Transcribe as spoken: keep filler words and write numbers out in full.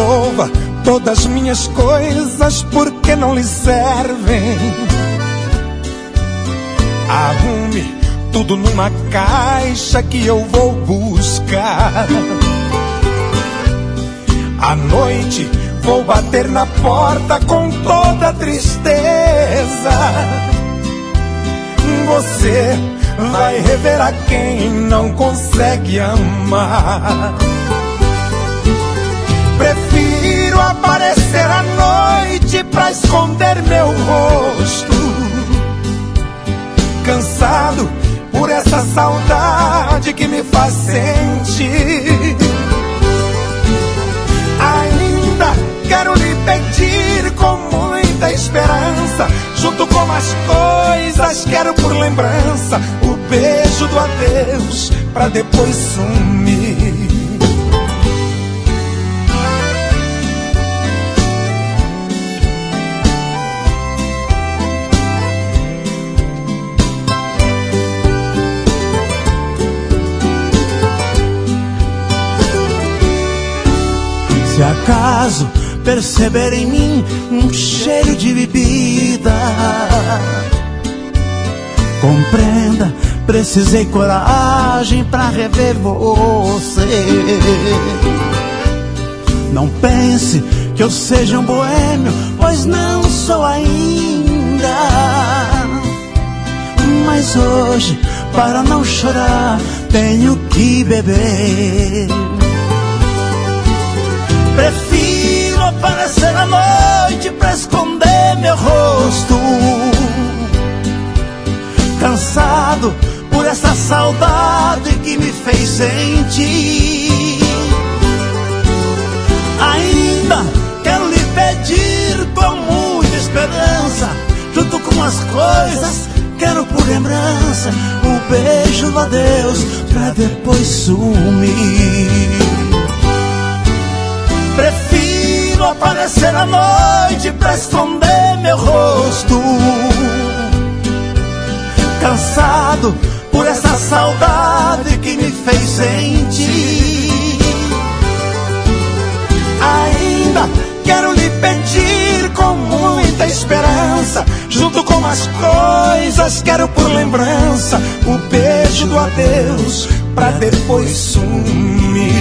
devolva todas minhas coisas porque não lhe servem. Arrume tudo numa caixa que eu vou buscar. À noite vou bater na porta com toda tristeza. Você vai rever a quem não consegue amar. Prefiro aparecer à noite pra esconder meu rosto, cansado por essa saudade que me faz sentir. Ainda quero lhe pedir com muita esperança, junto com as coisas quero por lembrança o beijo do adeus pra depois sumir. Se acaso perceber em mim um cheiro de bebida, compreenda, precisei coragem pra rever você. Não pense que eu seja um boêmio, pois não sou ainda. Mas hoje, para não chorar, tenho que beber. Prefiro aparecer à noite pra esconder meu rosto, cansado por essa saudade que me fez sentir. Ainda quero lhe pedir com muita esperança, junto com as coisas quero por lembrança o beijo do adeus pra depois sumir. Prefiro aparecer à noite pra esconder meu rosto, cansado por essa saudade que me fez sentir. Ainda quero lhe pedir com muita esperança, junto com as coisas quero por lembrança o beijo do adeus pra depois sumir.